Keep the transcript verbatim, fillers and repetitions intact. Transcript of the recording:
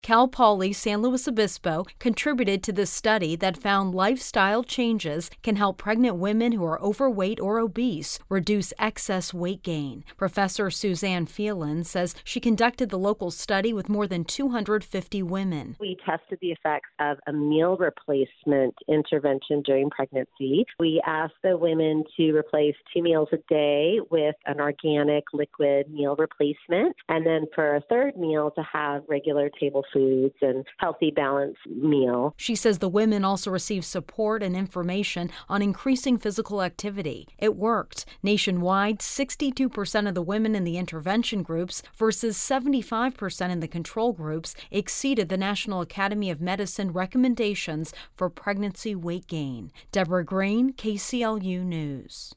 Cal Poly San Luis Obispo contributed to this study that found lifestyle changes can help pregnant women who are overweight or obese reduce excess weight gain. Professor Suzanne Phelan says she conducted the local study with more than two hundred fifty women. We tested the effects of a meal replacement intervention during pregnancy. We asked the women to replace two meals a day with an organic liquid meal replacement, and then for a third meal to have regular table foods and healthy, balanced meal. She says the women also received support and information on increasing physical activity. It worked. Nationwide, sixty-two percent of the women in the intervention groups versus seventy-five percent in the control groups exceeded the National Academy of Medicine recommendations for pregnancy weight gain. Deborah Green, K C L U News.